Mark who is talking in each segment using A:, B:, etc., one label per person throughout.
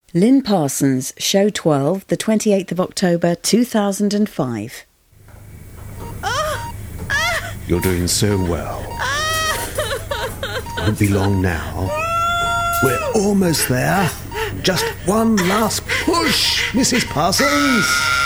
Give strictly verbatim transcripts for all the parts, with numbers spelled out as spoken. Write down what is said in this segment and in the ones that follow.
A: Lynn Parsons, Show twelve, the twenty-eighth of October, two thousand five.
B: You're doing so well. Won't be long now. We're almost there. Just one last push, Missus Parsons.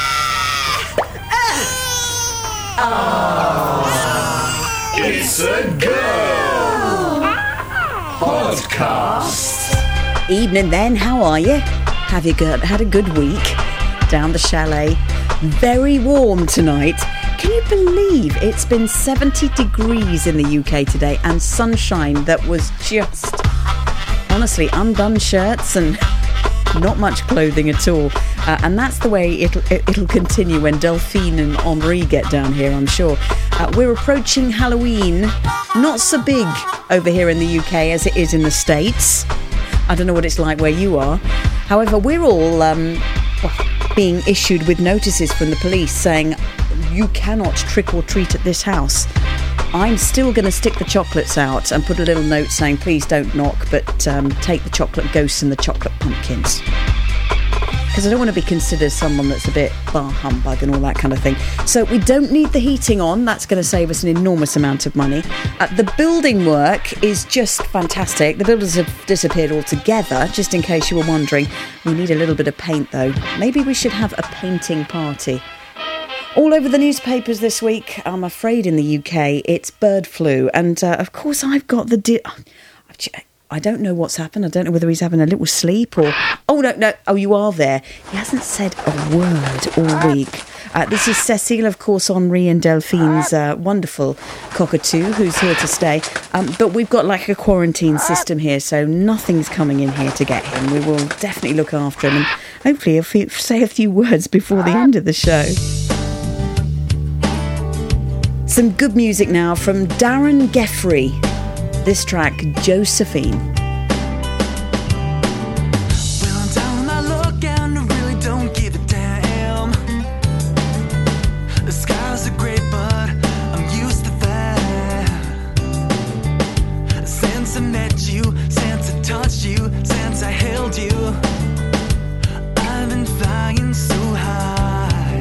C: Oh, it's a girl podcast.
A: Evening then, how are you? Have you got, had a good week down the chalet? Very warm tonight. Can you believe it's been seventy degrees in the U K today and sunshine that was just, honestly, undone shirts and not much clothing at all. Uh, and that's the way it'll, it, it'll continue when Delphine and Henri get down here, I'm sure. Uh, we're approaching Halloween, not so big over here in the U K as it is in the States. I don't know what it's like where you are. However, we're all um, well, being issued with notices from the police saying you cannot trick or treat at this house. I'm still going to stick the chocolates out and put a little note saying please don't knock, but um, take the chocolate ghosts and the chocolate pumpkins. Because I don't want to be considered someone that's a bit bar humbug and all that kind of thing. So we don't need the heating on. That's going to save us an enormous amount of money. Uh, the building work is just fantastic. The builders have disappeared altogether, just in case you were wondering. We need a little bit of paint, though. Maybe we should have a painting party. All over the newspapers this week, I'm afraid in the U K, it's bird flu. And, uh, of course, I've got the... Di- I don't know what's happened. I don't know whether he's having a little sleep or... Oh, no, no. Oh, you are there. He hasn't said a word all week. Uh, this is Cecile, of course, Henri and Delphine's uh, wonderful cockatoo who's here to stay. Um, but we've got like a quarantine system here, so nothing's coming in here to get him. We will definitely look after him and hopefully he'll say a few words before the end of the show. Some good music now from Darren Geffrey. This track, Josephine.
D: Well, I'm down on my luck and I really don't give a damn. The skies are great, but I'm used to that. Since I met you, since I touched you, since I held you, I've been flying so high.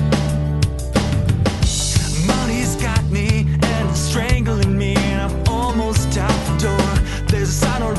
D: Money's got me and it's strangling me. Almost out the door. There's a sign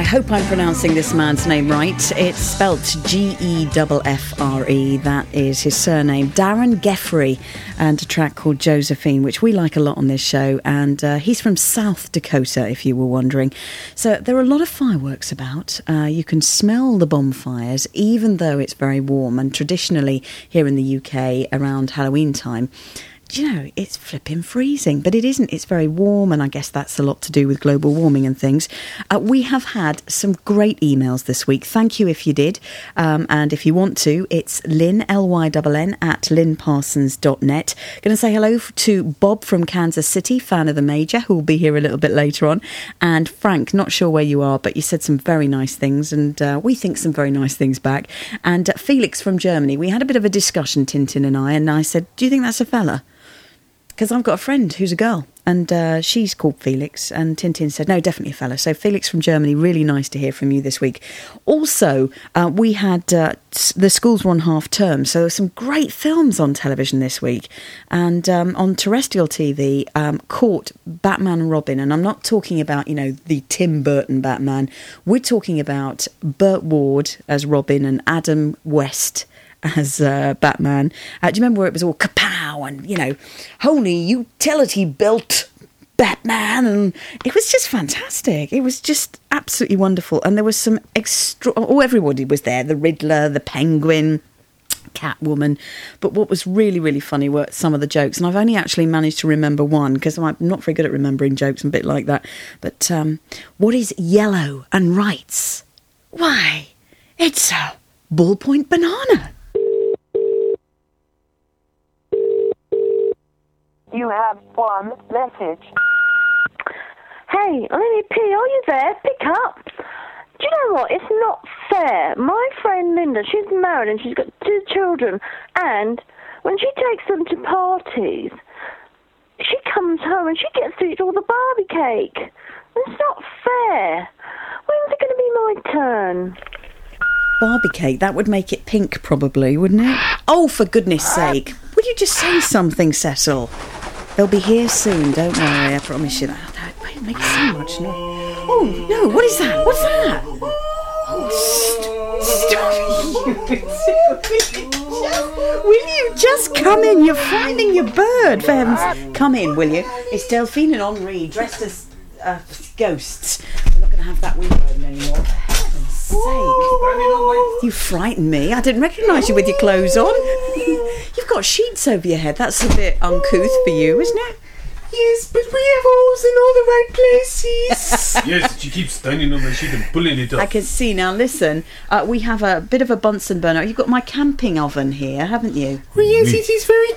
A: I hope I'm pronouncing this man's name right. It's spelt G E F F R E. That is his surname. Darren Geffrey, and a track called Josephine, which we like a lot on this show. And uh, he's from South Dakota, if you were wondering. So there are a lot of fireworks about. Uh, you can smell the bonfires, even though it's very warm. And traditionally, here in the U K, around Halloween time, you know, it's flipping freezing, but it isn't. It's very warm, and I guess that's a lot to do with global warming and things. Uh, we have had some great emails this week. Thank you if you did. Um, and if you want to, it's Lynn, L Y N N, at lynn parsons dot net. Going to say hello to Bob from Kansas City, fan of the Major, who will be here a little bit later on. And Frank, not sure where you are, but you said some very nice things, and uh, we think some very nice things back. And uh, Felix from Germany, we had a bit of a discussion, Tintin and I, and I said, do you think that's a fella? Because I've got a friend who's a girl, and uh, she's called Felix, and Tintin said, no, definitely a fella. So Felix from Germany, really nice to hear from you this week. Also, uh, we had, uh, the schools were on half term, so there were some great films on television this week. And um, on terrestrial T V, um, caught Batman and Robin, and I'm not talking about, you know, the Tim Burton Batman. We're talking about Burt Ward as Robin and Adam West as uh, Batman. Uh, do you remember where it was all kapow and, you know, holy utility belt Batman? And it was just fantastic. It was just absolutely wonderful. And there was some extra... Oh, everybody was there. The Riddler, the Penguin, Catwoman. But what was really, really funny were some of the jokes. And I've only actually managed to remember one, because I'm not very good at remembering jokes and a bit like that. But um, what is yellow and rights? Why, it's a ballpoint banana.
E: You have one message. Hey, Lenny P, are you there? Pick up. Do you know what? It's not fair. My friend Linda, she's married and she's got two children, and when she takes them to parties, she comes home and she gets to eat all the Barbie cake. It's not fair. When's it going to be my turn?
A: Barbie cake, that would make it pink probably, wouldn't it? Oh, for goodness sake. Would you just say something, Cecil? They'll be here soon, don't worry, I promise you that. That makes so much noise. Oh, no, what is that? What's that? Oh, st- stop. Will you just come in? You're frightening your bird, for heaven's... Come in, will you? It's Delphine and Henri, dressed as uh, ghosts. We're not going to have that window open anymore. For heaven's sake. You frightened me. I didn't recognise you with your clothes on. You've got sheets over your head. That's a bit uncouth for you, isn't it?
F: Yes, but we have holes in all the right places.
C: Yes, she keeps standing on the sheet and pulling it up.
A: I can see now. Listen, uh, we have a bit of a Bunsen burner. You've got my camping oven here, haven't you?
F: Oh, yes, it is very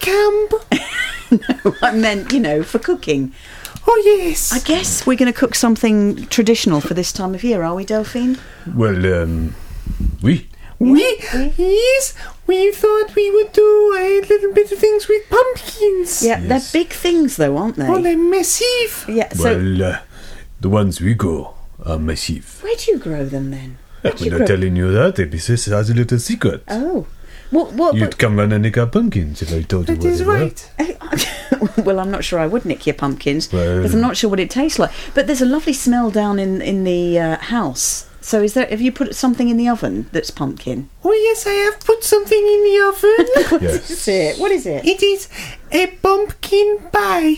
F: camp.
A: No, I meant, you know, for cooking.
F: Oh, yes.
A: I guess we're going to cook something traditional for this time of year, are we, Delphine?
C: Well, um, oui.
F: We, yes, we thought we would do a little bit of things with pumpkins.
A: Yeah,
C: Yes.
A: they're big things, though, aren't they?
F: Oh, they're massive.
A: Yeah, so
C: Well, uh, the ones we go are massive.
A: where do you grow them then? Where do you
C: We're
A: grow-
C: not telling you that. This is as a little secret.
A: Oh. What, what,
C: You'd come round and nick our pumpkins if I told you
F: That
C: what
F: is
C: they were.
F: right.
A: well, I'm not sure I would nick your pumpkins,
C: Well-
A: because I'm not sure what it tastes like. But there's a lovely smell down in, in the uh, house. So is there? Have you put something in the oven that's pumpkin?
F: Oh, yes, I have put something in the oven.
A: What
C: Yes.
A: is it? What is it?
F: It is a pumpkin pie.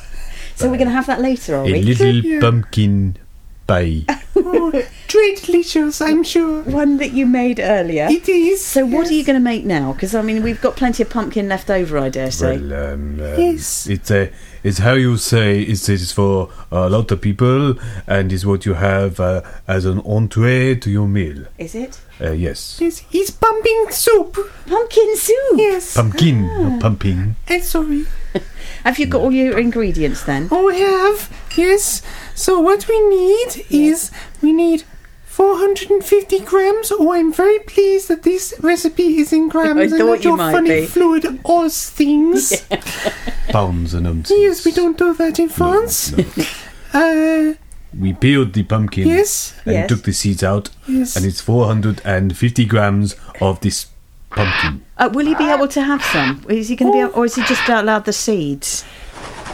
A: So we're going to have that later, are
C: A
A: we?
C: little
F: Yeah.
C: pumpkin pie.
F: Oh, very delicious, I'm sure.
A: One that you made earlier.
F: It is.
A: So what
F: yes.
A: are you going to make now? Because, I mean, we've got plenty of pumpkin left over, I dare say.
C: Well, um, um,
F: Yes.
C: it's a, it's how you say it's, it's for a lot of people, and is what you have uh, as an entree to your meal.
A: Is it?
C: Uh, yes,
F: Yes, it's pumpkin soup.
A: Pumpkin soup!
F: Yes.
C: pumpkin, not pumping.
F: I'm sorry.
A: Have you got all your ingredients then?
F: Oh, we have. Yes. So what we need is we need four hundred fifty grams. Oh, I'm very pleased that this recipe is in grams
A: I
F: and
A: thought
F: not
A: you
F: your
A: might
F: funny
A: be.
F: fluid Oz things.
C: Pounds and ounces.
F: Yes, we don't do that in France.
C: No.
F: Uh,
C: We peeled the pumpkin
F: yes.
C: and
A: Yes.
C: took the seeds out,
F: Yes.
C: and it's four hundred fifty grams of this pumpkin.
A: Uh, will he be able to have some? Is he going to be, able, or is he just allowed the seeds?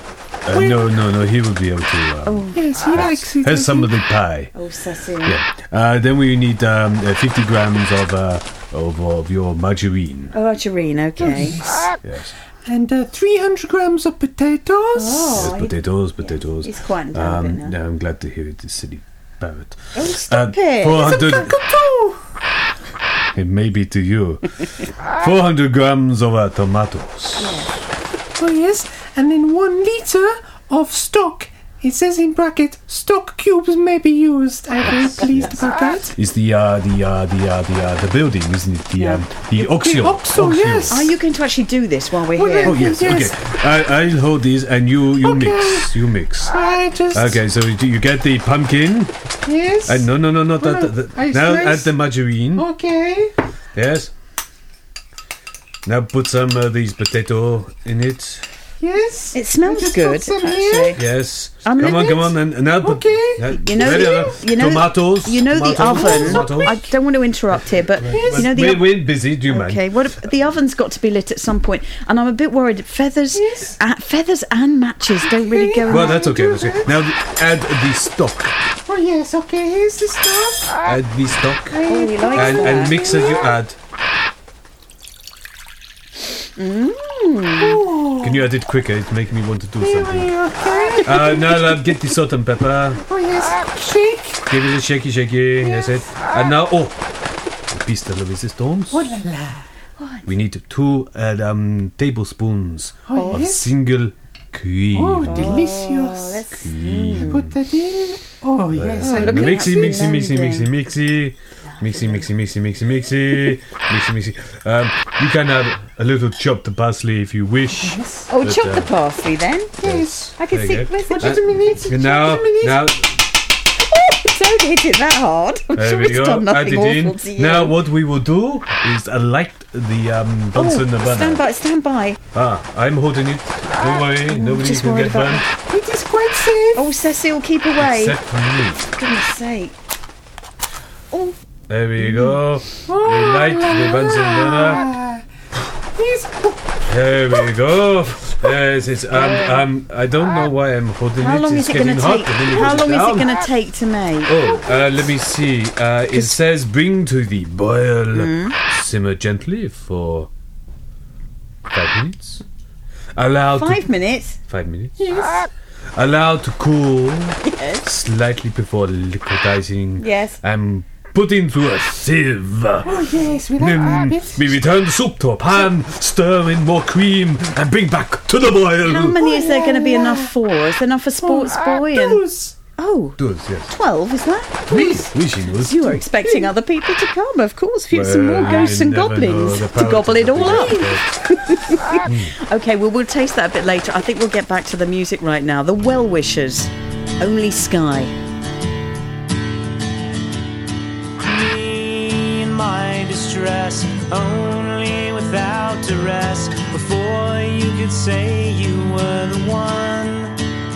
C: Uh, no, no, no. He will be able to. Um,
A: Oh,
F: Yes, he likes it.
C: Has some of the pie.
A: oh, Cecil.
C: Yeah. Uh, then we need um, uh, fifty grams of uh, of, of your margarine.
A: Oh, margarine, okay.
C: Yes.
F: And uh, three hundred grams of potatoes.
A: Oh,
C: Yes, potatoes, potatoes.
A: He's quieting down a bit
C: Um,
A: now.
C: now I'm glad to hear it, this silly parrot.
A: Oh, stop it.
C: four
F: It's a
C: hundred.
F: cockatoo.
C: It may be to you. four hundred grams of uh, tomatoes.
F: Oh, yes. And then one litre of stock. It says in bracket, stock cubes may be used. I'm very pleased about that.
C: Is the uh, the uh, the uh, the uh, the building, isn't it? The um, the Oxio.
F: Oxo, yes.
A: Are you going to actually do this while we're
F: Well,
A: here?
C: Oh yes,
F: Yes.
C: okay. I, I'll hold these, and you you
F: Okay.
C: mix, you mix.
F: I just...
C: Okay, so you you get the pumpkin.
F: Yes.
C: Uh, no, no, no, not that.
F: Oh,
C: that- that-
F: I
C: now
F: slice-
C: add the margarine.
F: Okay.
C: Yes. Now put some of these potato in it.
F: Yes.
A: It smells
F: Just
A: good,
F: put some
A: actually.
F: here.
C: Yes.
A: Um,
C: come on,
A: let
C: come
A: me-
C: on, and, and now put.
F: Okay.
C: uh,
A: You know,
C: ready,
A: the,
C: uh,
A: you know,
C: tomatoes.
A: You know the
C: tomatoes,
A: oven.
C: tomatoes.
A: I don't want to interrupt here, but
C: But
A: you know the
C: we're,
A: oven.
C: we're busy. Do you mind?
A: Okay, what if, the oven's got to be lit at some point, and I'm a bit worried. Feathers,
F: Yes.
A: uh, feathers and matches don't really go.
C: Well,
A: in.
C: that's okay. That's okay. Now add the stock.
F: Oh, yes. Okay, here's the stuff.
C: Add the stock.
A: Oh, you like
C: And,
A: that?
C: and mix as you add.
F: Oh.
C: Can you add it quicker? It's making me want to do
F: Here
C: something.
F: we are, okay.
C: Uh, now uh, get the salt and pepper.
F: Oh, yes. Shake.
C: Give it a shaky, shaky. That's it. And now, oh, the piece de resistance.
F: Oh, la, la.
C: We need two uh, um, tablespoons
F: Oh,
C: of
F: yes.
C: single cream.
F: Oh, delicious.
A: let's
C: cream.
F: Put that in. Oh, yes. I
C: Uh,
A: look at
C: mixy,
A: that
C: mixy, mixy,
A: blending.
C: mixy, mixy. Mixy, mixy, mixy, mixy, mixy, mixy, mixy. Um, you can add a little chopped parsley if you wish.
A: Oh,
C: But,
A: chop
C: uh,
A: the parsley then.
F: Yes.
A: I can
C: Very
A: see.
C: good.
A: Where's the
F: Just a minute.
C: And now,
F: Just a minute.
C: now,
A: Don't hit it that hard. I'm
C: there
A: sure
C: we
A: it's
C: go.
A: done
C: Add
A: nothing
C: it in.
A: awful to you.
C: Now, what we will do is uh, light the um, Bunsen
A: oh,
C: burner.
A: stand by, stand by.
C: Ah, I'm holding it. Don't worry, nobody
A: just
C: can
A: worried
C: get
A: about
C: burnt
F: It is quite safe.
A: Oh, Cecile, keep away.
C: except for me.
A: For goodness sake. Oh,
C: There we go.
F: Oh.
C: We light the Bunsen burner.
F: Ah. Yes. Oh,
C: There we go. Yes, it's um, um, I don't know why I'm holding
A: how
C: it.
A: long
C: it's
A: is it going
C: getting
A: to
C: hot.
A: take?
C: and then you
A: How
C: put
A: long is
C: down.
A: it going to take to make?
C: Oh, uh, let me see. Uh, it says bring to the boil,
A: Hmm?
C: simmer gently for five minutes. Allow
A: Five
C: to
A: minutes.
C: five minutes.
F: yes.
C: Allow to cool
A: Yes.
C: slightly before liquidizing.
A: Yes.
C: And put into a sieve.
F: Oh, yes. We like
C: Then
F: rabbits.
C: we return the soup to a pan, stir in more cream, and bring back to the boil.
A: How many is there going to be enough for? Is there enough for Sports
F: Ah,
A: Boy? And
F: those.
A: oh,
C: Does, yes.
A: twelve is that?
C: Wish he was.
A: You were expecting other people to come, of course. Few some
C: Well,
A: more
C: you
A: ghosts and
C: never know,
A: goblins
C: the
A: to
C: parrot
A: gobble
C: is
A: it
C: a
A: all up.
C: big-
A: Okay, well, we'll taste that a bit later. I think we'll get back to the music right now. The Well Wishers, Only Sky.
D: Me in my distress, only without duress. Before you could say you were the one,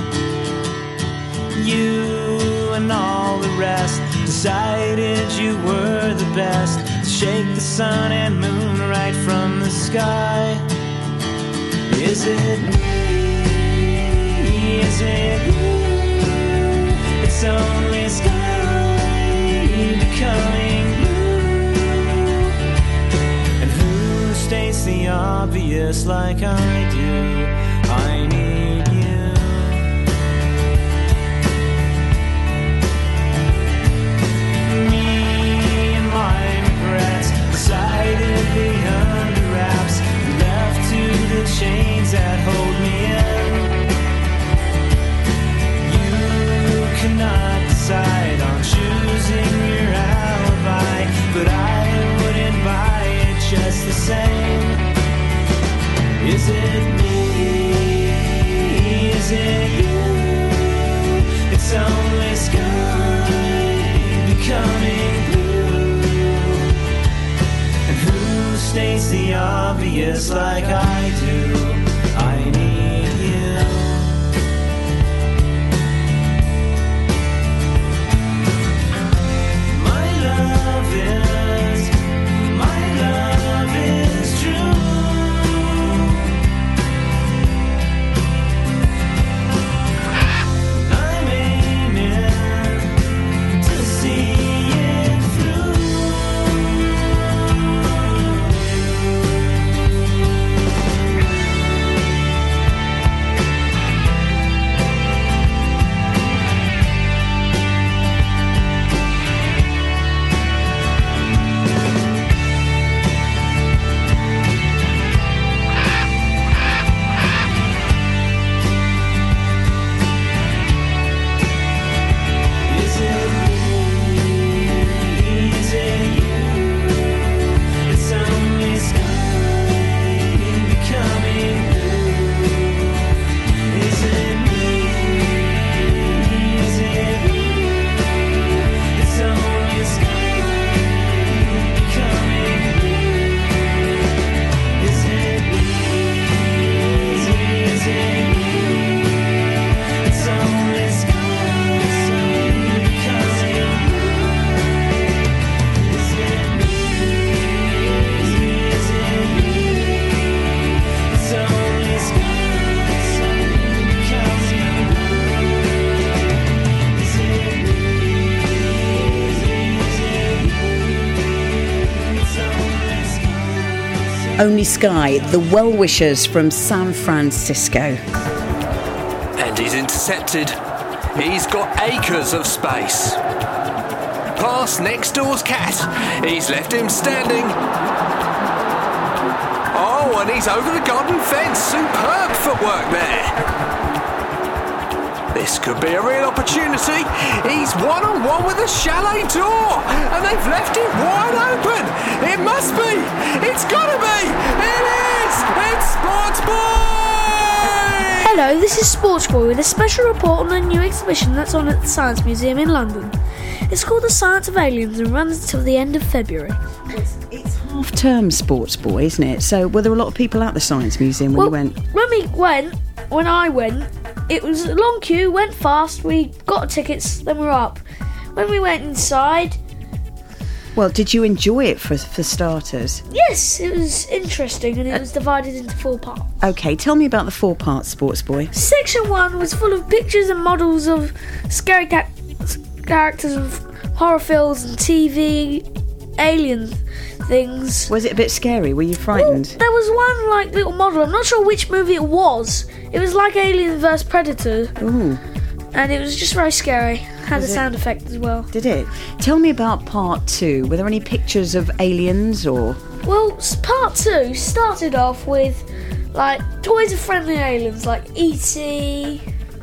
D: you and all the rest decided you were the best to shake the sun and moon right from the sky. Is it me? Is it you? It's only sky becoming blue. And who states the obvious like I do? I need you. Me and my regrets decided the under wraps, left to the chains that hold me in. You cannot decide on choosing your alibi, but I wouldn't buy it just the same. Is it me? Is it you? It's only sky becoming blue. And who states the obvious like I do? I need you. My love is, my love is true.
A: Only Sky, the well-wishers from San Francisco.
G: And he's intercepted. He's got acres of space. Past next door's cat. He's left him standing. Oh, and he's over the garden fence. Superb footwork there. This could be a real opportunity. He's one-on-one with the chalet door, and they've left it wide open. It must be. It's got to be. It is. It's Sports Boy.
H: Hello, this is Sports Boy with a special report on a new exhibition that's on at the Science Museum in London. It's called The Science of Aliens and runs until the end of February.
A: It's, it's half-term, Sports Boy, isn't it? So were there a lot of people at the Science Museum when
H: well,
A: you went?
H: When we went, when I went, it was a long queue, went fast, we got tickets, then we were up. When we went inside...
A: Well, did you enjoy it for, for starters?
H: Yes, it was interesting and it was divided into four parts.
A: OK, tell me about the four parts, Sports Boy.
H: Section one was full of pictures and models of scary ca- characters of horror films and T V, alien things.
A: Was it a bit scary? Were you frightened?
H: Well, there was one like little model, I'm not sure which movie it was. It was like Alien versus Predator.
A: Ooh.
H: And it was just very scary. Had
A: Was
H: a
A: it?
H: sound effect as well.
A: Did it? Tell me about part two. Were there any pictures of aliens or...
H: Well, s- part two started off with like toys of friendly aliens like E T.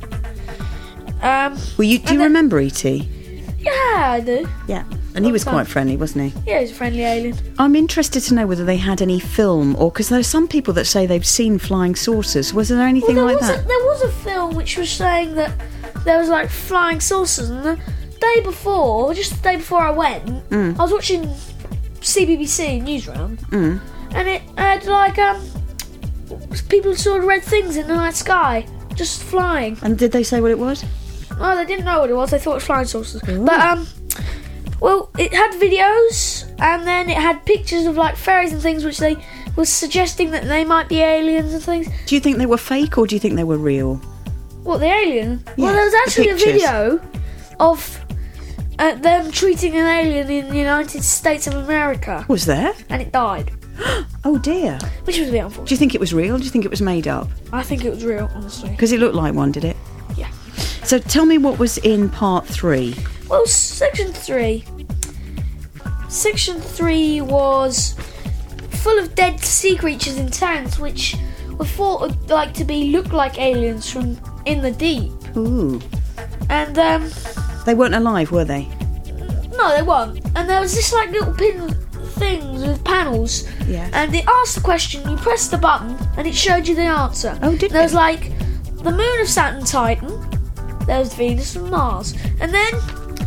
H: Um,
A: Well, you, do
H: And
A: you
H: then-
A: remember E T?
H: yeah, I do.
A: Yeah. And he was
H: Long
A: quite
H: time.
A: friendly, wasn't he?
H: Yeah, he's a friendly alien.
A: I'm interested to know whether they had any film or... Because there are some people that say they've seen flying saucers. Was there anything
H: Well, there
A: like
H: was
A: that?
H: A, there was a film which was saying that there was like flying saucers, and the day before, just the day before I went,
A: Mm.
H: I was watching C B B C Newsround,
A: Mm.
H: and it had like um people saw red things in the night sky, just flying.
A: And did they say what it was?
H: Oh, they didn't know what it was. They thought it was flying saucers. But um, well, it had videos, and then it had pictures of like fairies and things, which they was suggesting that they might be aliens and things.
A: Do you think they were fake or do you think they were real?
H: What, the alien?
A: Yeah,
H: well, there was
A: the
H: actually a
A: pictures.
H: video of uh, them treating an alien in the United States of America,
A: Was there?
H: and it died,
A: Oh dear.
H: which was a bit
A: Do
H: unfortunate.
A: you think it was real? Do you think it was made up?
H: I think it was real, honestly.
A: Because it looked like one, did it?
H: Yeah.
A: So tell me what was in part three.
H: Well, section three. Section three was full of dead sea creatures in tanks, which were thought like to be look like aliens from in the deep.
A: Ooh.
H: And um,
A: They weren't alive, were they?
H: no, they weren't. And there was this like little pin things with panels.
A: Yeah.
H: And it asked the question. You pressed the button, and it showed you the answer.
A: Oh, did
H: There was
A: it?
H: like the moon of Saturn, Titan. There was Venus and Mars, and then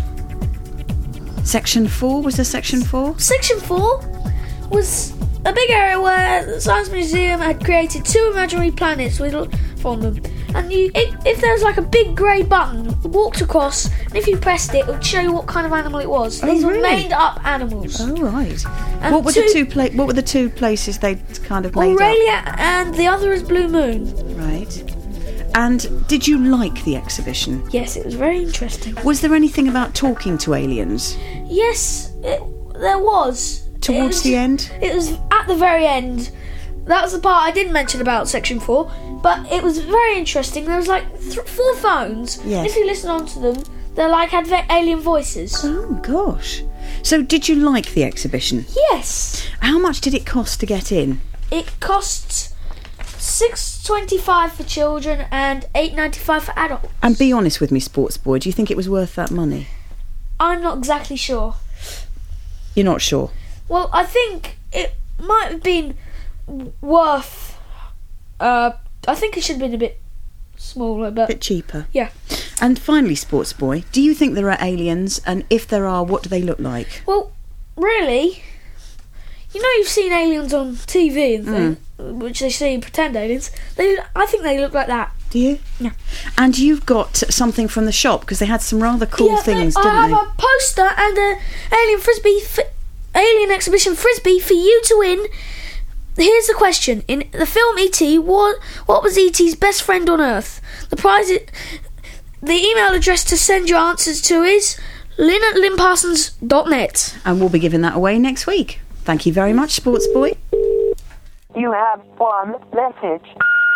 A: Section four? Was there section four?
H: Section four was a big area where the Science Museum had created two imaginary planets with from them. And you, if, if there was like a big grey button, you walked across, and if you pressed it, it would show you what kind of animal it was.
A: Oh,
H: These were
A: really?
H: made-up animals.
A: Oh right.
H: And
A: what were the
H: two-
A: two pla- What were the two places they kind of made up?
H: Aurelia and the other is Blue Moon.
A: Right. And did you like the exhibition?
H: Yes, it was very interesting.
A: Was there anything about talking to aliens
H: Yes, it, there was. It
A: towards
H: was-
A: the end?
H: It was at the very end. That was the part I didn't mention about section four, but it was very interesting. There was like th- four phones.
A: Yes.
H: If you listen onto them, they're like had ve- alien voices.
A: Oh gosh. So did you like the exhibition?
H: Yes,
A: How much did it cost to get in?
H: it costs six twenty five for children and eight ninety five for adults.
A: And be honest with me, Sports Boy, do you think it was worth that money?
H: I'm not exactly sure.
A: You're not sure?
H: Well, I think it might have been worth. Uh, I think it should have been a bit smaller,
A: A
H: but
A: bit cheaper.
H: yeah.
A: And finally, Sports Boy, do you think there are aliens? And if there are, what do they look like?
H: Well, really, you know, you've seen aliens on T V and things,
A: Mm.
H: which they see pretend aliens. They, I think they look like that.
A: Do you?
H: Yeah.
A: And you've got something from the shop because they had some rather cool
H: yeah,
A: things,
H: they,
A: didn't
H: I
A: they?
H: have a poster and a alien frisbee, f- alien exhibition frisbee for you to win. Here's the question: in the film E T, what what was E T's best friend on Earth? The prize, i- the email address to send your answers to is lynn at lynn parsons dot net.
A: And we'll be giving that away next week. Thank you very much, Sports Boy.
E: You have one message.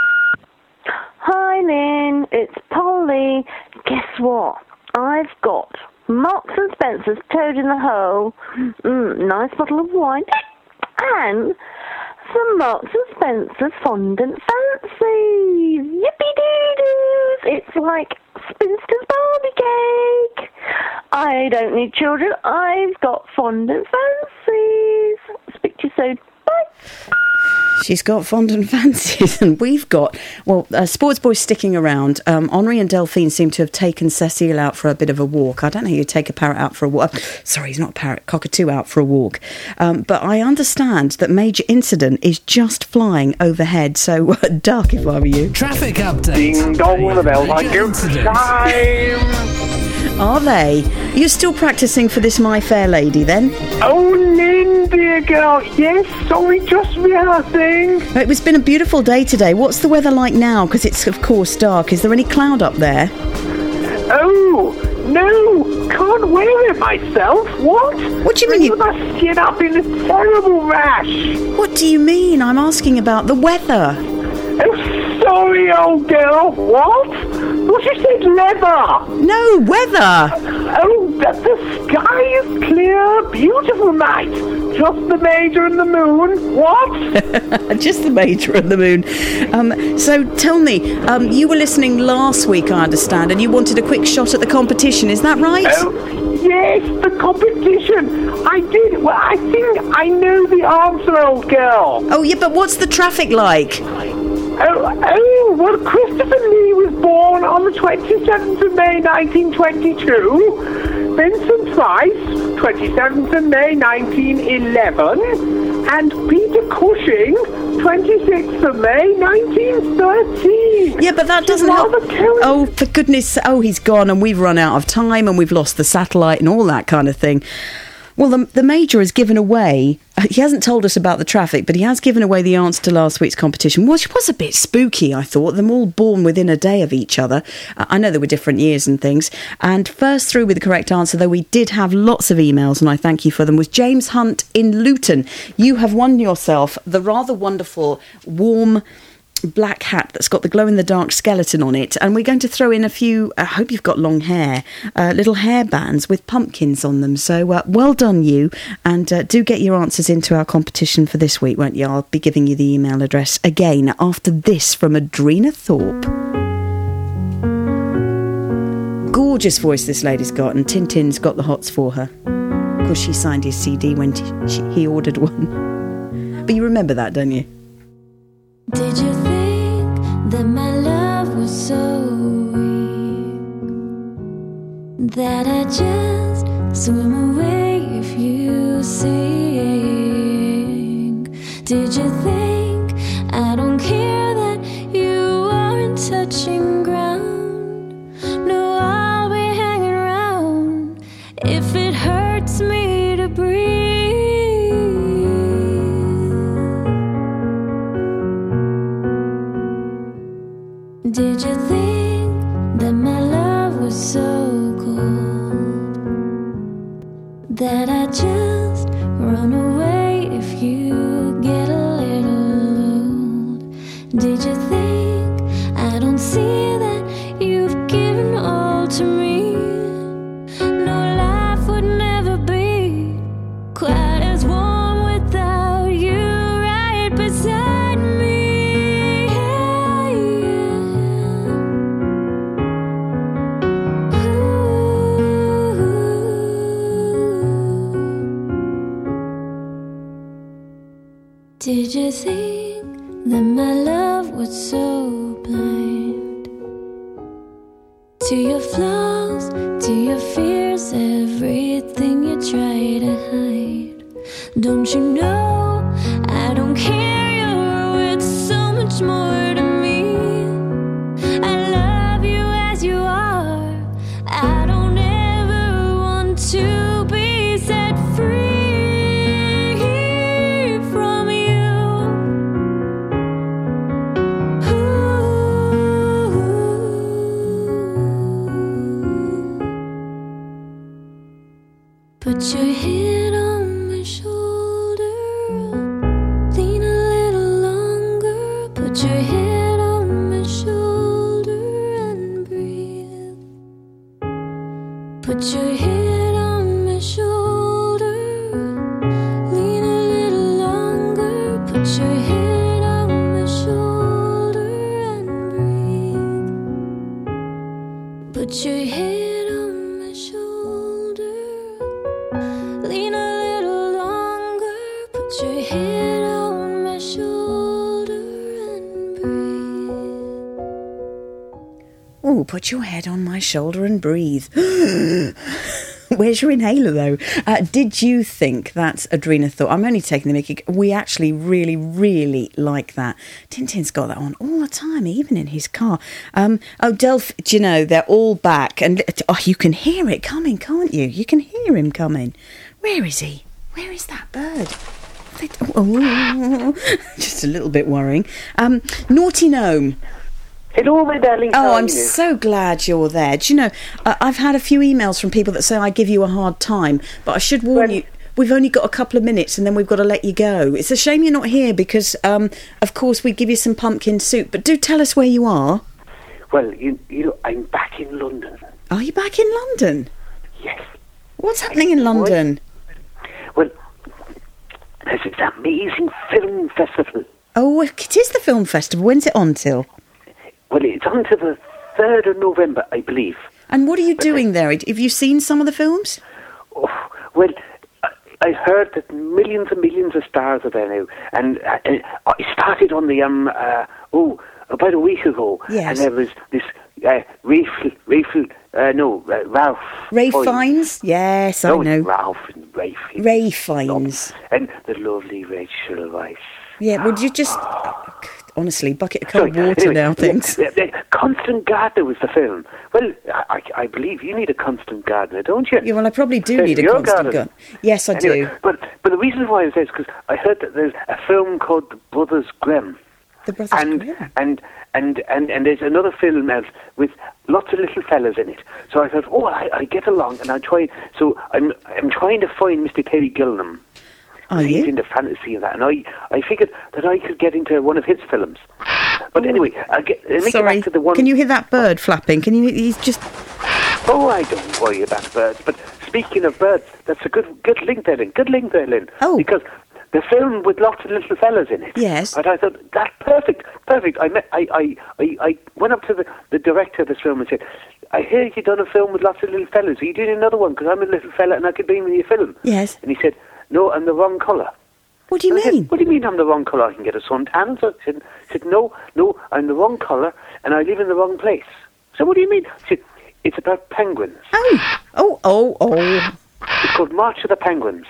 E: Hi, Lynn. It's Polly. Guess what? I've got Marks and Spencer's Toad in the Hole, mm, nice bottle of wine, and some Marks and Spencer's fondant fancies. Yippee-doo-doos! It's like Spinster's Barbie cake. I don't need children. I've got fondant fancies. Speak to you soon. Bye.
A: She's got fondant fancies, and we've got, well, uh, Sports Boy's sticking around. Um, Henri and Delphine seem to have taken Cecile out for a bit of a walk. I don't know how you take a parrot out for a walk. Sorry, he's not a parrot, cockatoo out for a walk. Um, but I understand that Major Incident is just flying overhead, so uh, duck if I were you.
G: Traffic update.
I: Ding dong, the bell like you. Time.
A: Are they? You're still practising for this My Fair Lady, then?
I: Oh, Lynn, dear girl, yes, sorry, just rehearsing.
A: It was been a beautiful day today. What's the weather like now? Because it's, of course, dark. Is there any cloud up there?
I: Oh, no, can't wear it myself. What?
A: What do you mean? You...
I: my skin up in a terrible rash.
A: What do you mean? I'm asking about the weather.
I: Oh, sorry, old girl. What? What you said, leather?
A: No, weather.
I: Oh, the, the sky is clear, beautiful night. Just the Major and the moon. What?
A: Just the Major and the moon. Um, so tell me, um, you were listening last week, I understand, and you wanted a quick shot at the competition. Is that right?
I: Oh, yes, the competition. I did. Well, I think I know the answer, old girl.
A: Oh, yeah, but what's the traffic like?
I: Oh, oh, well, Christopher Lee was born on the twenty-seventh of May, nineteen twenty-two. Vincent Price, twenty-seventh of May, nineteen eleven. And Peter Cushing, twenty-sixth of May, nineteen thirteen.
A: Yeah, but that doesn't help. Oh, for goodness, oh, he's gone and we've run out of time and we've lost the satellite and all that kind of thing. Well, the, the Major has given away, uh, he hasn't told us about the traffic, but he has given away the answer to last week's competition, which was a bit spooky, I thought. Them all born within a day of each other. Uh, I know there were different years and things. And first through with the correct answer, though we did have lots of emails, and I thank you for them, was James Hunt in Luton. You have won yourself the rather wonderful, warm black hat that's got the glow-in-the-dark skeleton on it, and we're going to throw in a few, I hope you've got long hair, uh, little hair bands with pumpkins on them. So uh, well done you, and uh, do get your answers into our competition for this week, won't you? I'll be giving you the email address again after this from Adrena Thorpe. Gorgeous voice this lady's got, and Tintin's got the hots for her. Of course, she signed his C D when she, she, he ordered one. But you remember that, don't you?
J: Did you think that my love was so weak that I just swim away if you sing? Did you think I don't care that you aren't touching ground? No, I'll be hanging around if it hurts me to breathe. Did you think that my love was so cold that I just run away if you get a little old? Did you think I don't see that you've given all to me? No, life would never be quite as warm without you right beside me. Did you think that my love was so blind to your flaws, to your fears, everything you try to hide? Don't you know I don't care, you're worth so much more to me. I love you as you are, I don't ever want to be set free. Put your head on my shoulder, lean a little Lean a little longer, put your head on my shoulder and breathe.
A: Oh, put your head on my shoulder and breathe. Where's your inhaler, though? Uh, did you think that's Adrena thought? I'm only taking the mickey. We actually really, really like that. Tintin's got that on all the time, even in his car. Um, oh, Delph, do you know, they're all back. And oh, you can hear it coming, can't you? You can hear him coming. Where is he? Where is that bird? Oh, just a little bit worrying. Um, Naughty Gnome.
I: Hello, my darling.
A: Oh, I'm so glad you're there. Do you know, uh, I've had a few emails from people that say I give you a hard time, but I should warn
I: Well-
A: you, we've only got a couple of minutes and then we've got to let you go. It's a shame you're not here because, um, of course, we give you some pumpkin soup, but do tell us where you are.
I: Well, you, you know, I'm back in London.
A: Are you back in London?
I: Yes.
A: What's happening in London?
I: Well, there's this amazing film festival.
A: Oh, it is the film festival. When's it on till?
I: Well, it's on to the third of November, I believe.
A: And what are you doing there? Have you seen some of the films?
I: Oh, well, I, I heard that millions and millions of stars are there now. And uh, uh, it started on the, um, uh, oh, about a week ago.
A: Yes.
I: And there was this uh, Rafe, Rafe, uh, no, uh, Ralph.
A: Ray
I: Fiennes.
A: Fiennes? Yes, I
I: No,
A: know.
I: Ralph and Rafe.
A: Ray Fiennes.
I: And the lovely Rachel Weisz.
A: Yeah, would you just... Honestly, bucket of cold
I: Sorry,
A: water
I: anyway,
A: now, thanks.
I: yeah, yeah, Constant Gardener was the film. Well, I, I believe you need a constant gardener, don't you?
A: Yeah, well, I probably do
I: Yes,
A: need a
I: your
A: constant
I: garden.
A: gun. Yes, I
I: Anyway,
A: do.
I: But but the reason why I was there is because I heard that there's a film called The Brothers Grimm.
A: The Brothers
I: and,
A: Grimm.
I: And, and, and, and there's another film out with lots of little fellas in it. So I thought, oh, I, I get along and I try. So I'm I'm trying to find Mister Terry Gilliam.
A: Are
I: He's
A: you?
I: into fantasy and that, and I, I figured that I could get into one of his films. But anyway, I'll get, let me get
A: Sorry,
I: back to the one...
A: can you hear that bird flapping? Can you? He's just...
I: Oh, I don't worry about birds. But speaking of birds, that's a good good link there, Lynn. Good link there, Lynn.
A: Oh.
I: Because the film with lots of little fellas in it.
A: Yes.
I: But I thought, that's perfect, perfect. I met, I, I, I, I went up to the, the director of this film and said, I hear you've done a film with lots of little fellas. Are you doing another one? Because I'm a little fella and I could be in your film.
A: Yes.
I: And he said, no, I'm the wrong colour.
A: What do you
I: And I
A: mean?
I: said, what do you mean I'm the wrong colour? I can get a suntan. So I said, I said, no, no, I'm the wrong colour and I live in the wrong place. So what do you mean? I said, it's about penguins.
A: Oh, oh, oh, oh.
I: It's called March of the Penguins.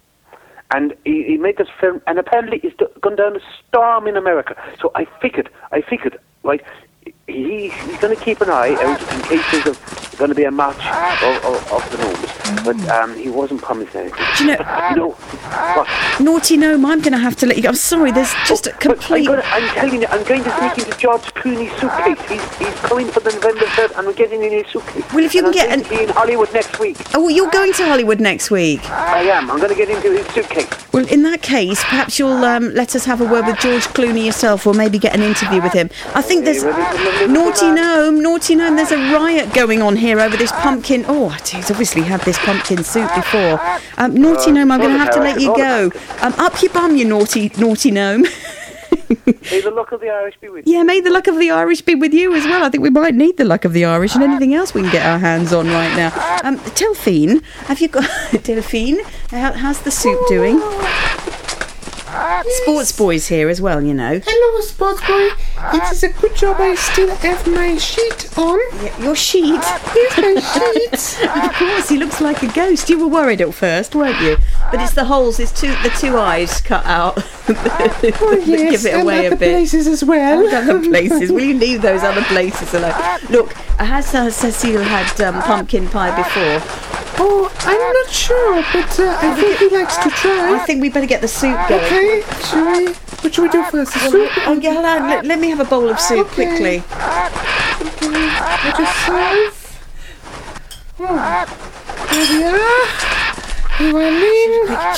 I: And he, he made this film, and apparently it's d- gone down a storm in America. So I figured, I figured, right, he, he's going to keep an eye out in case there's going to be a match of, of, of the gnomes. But um, he wasn't promising anything.
A: Do you know-
I: But, you know what?
A: Naughty Gnome, I'm going to have to let you go. I'm sorry, there's just a
I: But I'm,
A: complete...
I: gonna, I'm telling you, I'm going to sneak into George Clooney's suitcase. He's, he's coming for the November third, and we're getting in his suitcase.
A: Well, if you
I: And
A: can
I: I'm
A: get
I: going to be in Hollywood next week.
A: Oh, well, you're going to Hollywood next week.
I: I am. I'm going to get into his suitcase.
A: Well, in that case, perhaps you'll um, let us have a word with George Clooney yourself, or maybe get an interview with him. I think there's... Naughty Gnome, Naughty Gnome, there's a riot going on here over this pumpkin... Oh, he's obviously had this pumpkin soup before. Um, naughty Gnome, I'm going to have to let you go. Um, up your bum, you naughty, naughty gnome.
I: May the luck of the Irish be with you.
A: Yeah, may the luck of the Irish be with you as well. I think we might need the luck of the Irish and anything else we can get our hands on right now. Um, Delphine, have you got... Delphine, how, how's the soup doing? Sports Boy's here as well, you know.
F: Hello, sports boy. It is a good job I still have my sheet on.
A: Yeah, your sheet?
F: Here's my sheet.
A: Of course, he looks like a ghost. You were worried at first, weren't you? But it's the holes, it's two, the two eyes cut out.
F: Oh, yes,
A: Give it
F: and
A: away
F: other
A: a bit.
F: places as well.
A: And other places. Will you leave those other places alone? Look, has uh, Cecile had um, pumpkin pie before?
F: Oh, I'm not sure, but uh, I think he likes to try.
A: I think we better get the soup going.
F: Okay, shall we? What should we do first? The soup?
A: Oh, yeah, let, let me have a bowl of soup
F: Okay.
A: quickly.
F: Okay, let us serve. Oh, here we are. Here I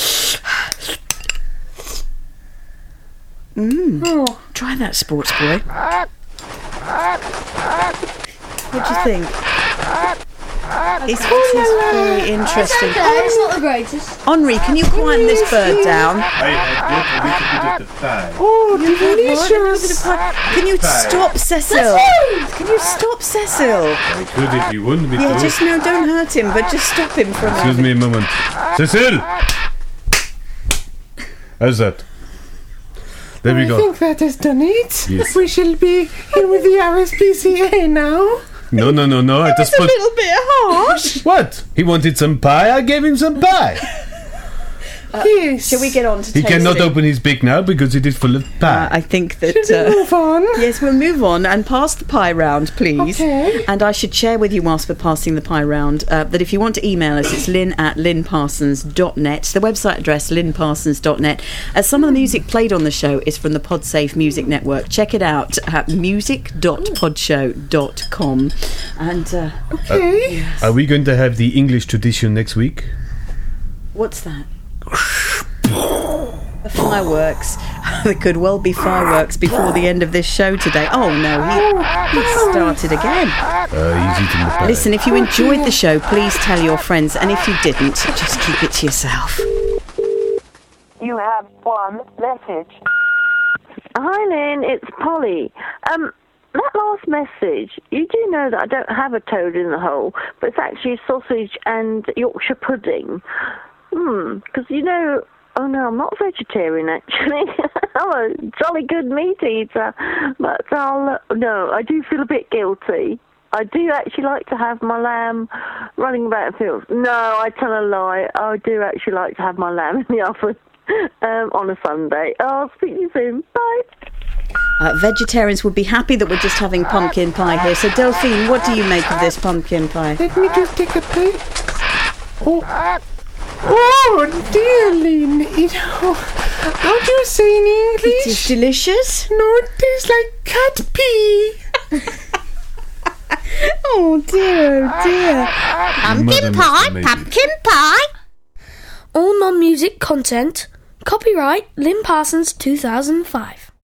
A: Mmm.
F: Oh,
A: Try that, sports boy. What do you think? It's, it's very interesting.
H: Okay, it's not the greatest.
A: Henri, can you quieten this bird down?
C: I had just a little bit of the pie.
F: Oh,
A: delicious.
F: delicious.
A: Can you stop, Cecil? Can you stop, Cecil?
C: I could if you want me
A: Yeah,
C: to.
A: just no, don't hurt him, but just stop him for a
C: Excuse
A: moment.
C: me a moment. Cecil! How's that? There we
F: I
C: go.
F: think that has done it.
C: Yes.
F: We shall be in with the R S P C A now.
C: No, no, no, no. I just
A: It's a
C: put.
A: little bit harsh.
C: What? He wanted some pie. I gave him some pie.
F: Yes.
A: Shall we get on to
C: He
A: tasting?
C: cannot open his beak now because it is full of
A: Uh,
C: pie.
A: I think that.
F: Should we
A: Uh,
F: move on?
A: yes, we'll move on and pass the pie round, please.
F: Okay.
A: And I should share with you, whilst we're passing the pie round, uh, that if you want to email us, it's lynn at lynparsons dot net. The website address, lynn parsons dot net. Uh, some of the music played on the show is from the Podsafe Music Network. Check it out at music dot podshow dot com. And uh,
F: Okay.
C: Are we going to have the English tradition next week?
A: what's that? The fireworks. There could well be fireworks before the end of this show today. Oh no, he, he started again.
C: Uh, he's eating the pie.
A: Listen, if you enjoyed the show, please tell your friends, and if you didn't, just keep it to yourself.
E: You have one message. Hi, Lynn. It's Polly. Um, that last message, you do know that I don't have a toad in the hole, but it's actually sausage and Yorkshire pudding. Hmm, because you know... Oh, no, I'm not vegetarian, actually. I'm a jolly good meat eater. But I'll... No, I do feel a bit guilty. I do actually like to have my lamb running about in fields. No, I tell a lie. I do actually like to have my lamb in the oven um, on a Sunday. I'll speak to you soon. Bye.
A: Uh, vegetarians would be happy that we're just having pumpkin pie here. So, Delphine, what do you make of this pumpkin pie?
F: Let me just take a bite. Oh. Oh, dear Lynn. It, oh, how do you say in English?
A: It is delicious.
F: No, it tastes like cat pee.
A: Oh, dear, oh, dear.
H: Pumpkin pie, pumpkin pie. All non-music content. Copyright Lynn Parsons two thousand five.